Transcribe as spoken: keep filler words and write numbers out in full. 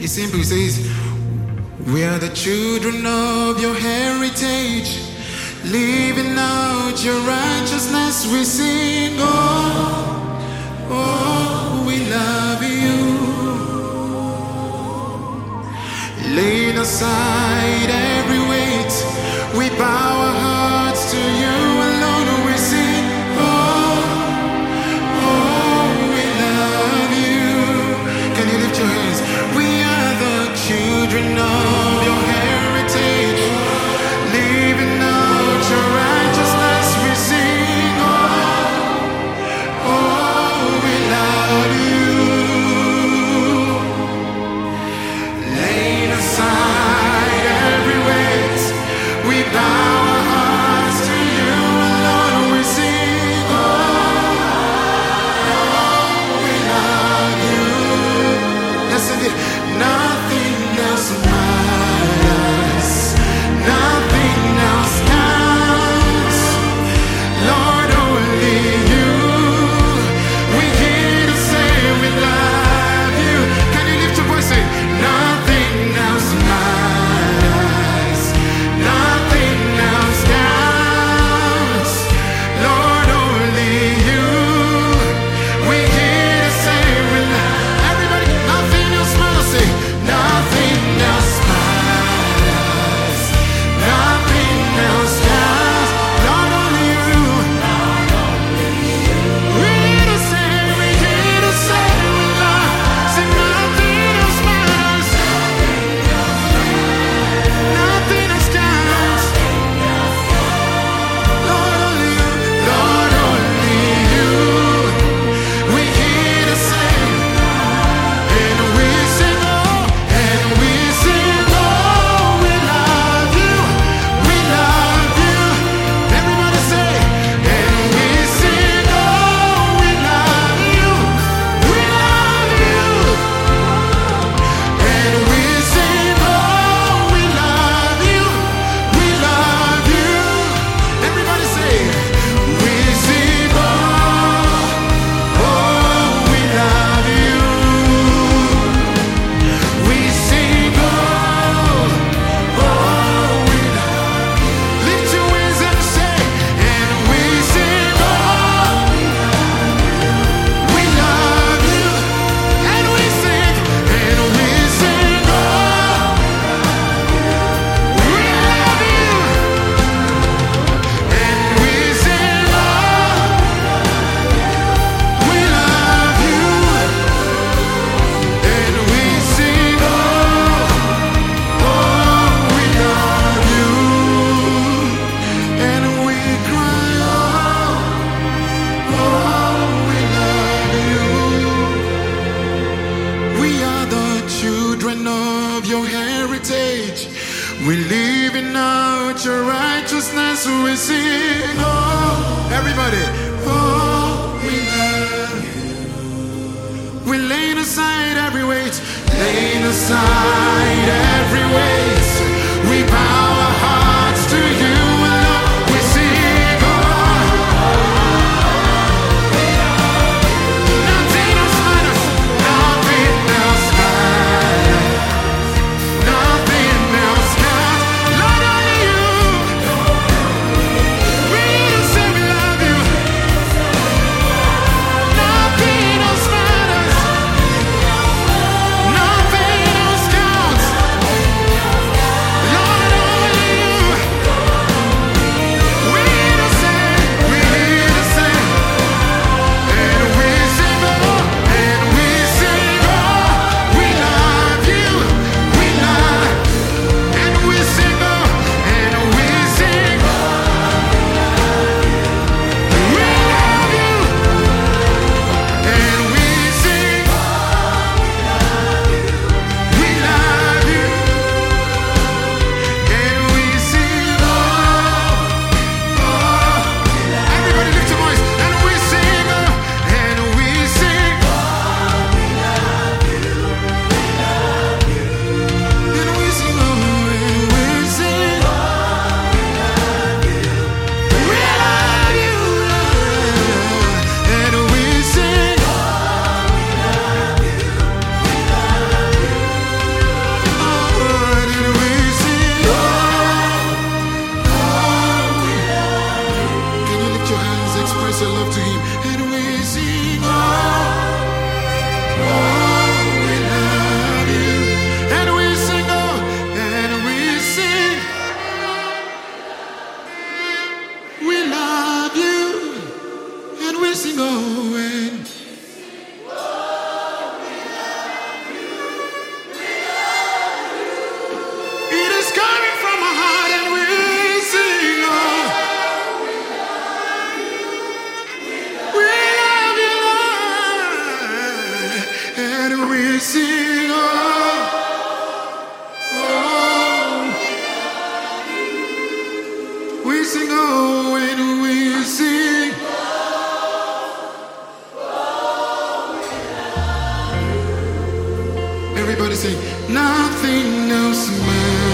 It's simple. It says, we are the children of your heritage, living out your righteousness. We sing, oh, oh, we love you. Laying aside every weight, we bow our hearts to you alone. We sing, oh, oh, we love you. Can you lift your hands? We are the children of your heritage, living out your righteousness. We sing, oh, oh, we love you. Laying aside every weight, we bow our hearts to you alone. We sing, oh, oh, we love you. Yes, indeed. Nothing else matters. Nothing else counts. Lord, only you. We're here to say we love you. Can you lift your voice? Say, nothing else matters. Nothing else counts. Lord, only you. We're here to say we love. Everybody, nothing else matters. Say, nothing else matters. Nothing else counts. Lord, only you. We're here to say, we're here to say we love. Say, nothing else matters. Nothing else counts. Lord, only you. Lord, only you. We're here to say, and we sing, oh, and we sing, oh, we love you. We love you. Everybody say, and we sing, oh, we love you. We love you. And we sing, oh, we love you. We love you. Everybody say, we sing, oh, oh, we love you. We sing, oh, oh, we love you. Lift your hands and say, and we sing, oh, we love you. And we sing, and we sing, oh, we love you. And we sing, oh, we love you. And we sing, oh, oh, we love you. And we cry, oh, oh, we love you. We are the children of your heritage. We living out your righteousness. We sing, oh, everybody, oh, we love you. We laying aside every weight, laying aside every weight. We bow our hearts to you alone. We sing, oh, nothing else matters. Nothing else matters. Nothing else counts. Lord, only you. We just say we love you. Nothing else matters. Nothing else counts. Lord, sing, oh, oh. We sing, oh, when we sing. Everybody sing, nothing else matters.